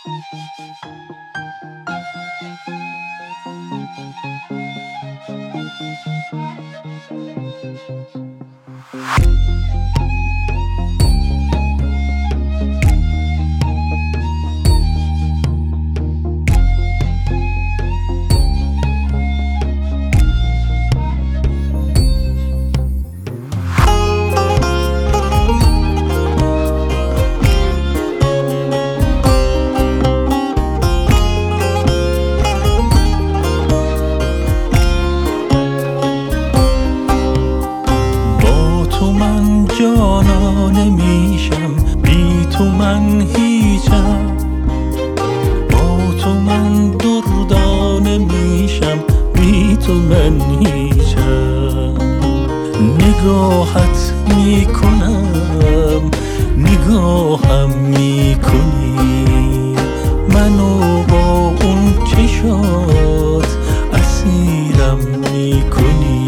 جانانه میشم، بی تو من هیچم. با تو من دردانه میشم، بی تو من هیچم. نگاهت میکنم، نگاهم میکنی، منو با اون چشات اسیرم میکنی.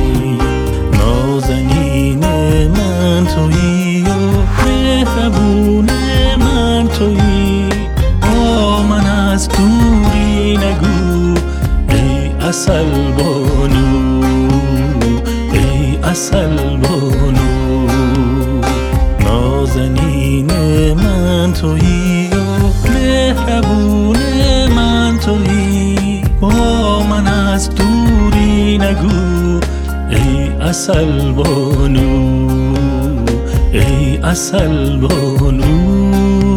نازنین من تویی و مهربون من تویی، با من از دوری نگو ای عسل بانو، ای عسل بانو. نازنین من تویی و مهربون من تویی، با من از دوری نگو ای عسل بانو، ای عسل بانو.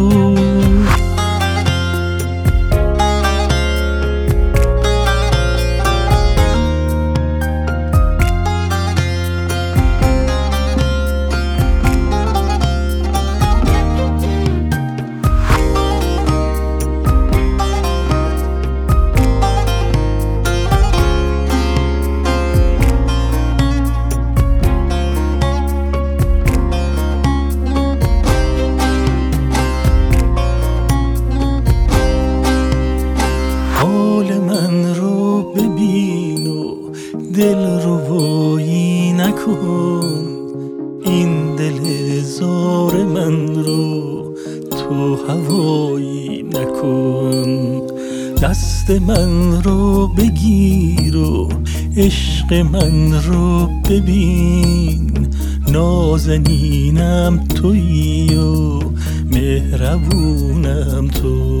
حال من رو ببین و دل ربایی نکن، این دل زار من رو تو هوایی نکن. دست من رو بگیر و عشق من رو ببین، نازنینم تویی و مهربونم تو.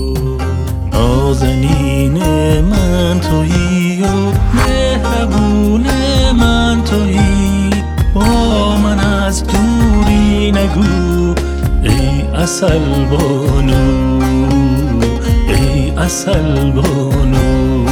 نازنین من تویی و مهربون من تویی، با من از دوری نگو ای عسل بانو، ای عسل بانو.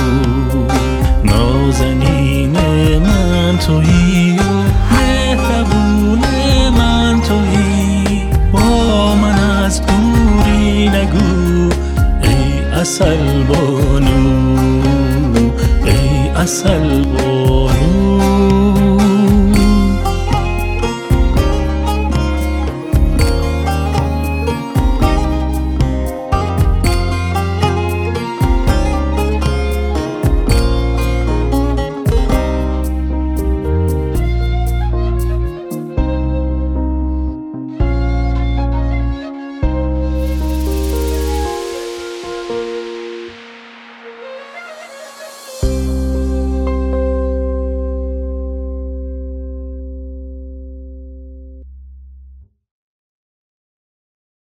نازنین من تویی و مهربون من تویی، با من از دوری نگو ای عسل بانو، ای عسل بانو.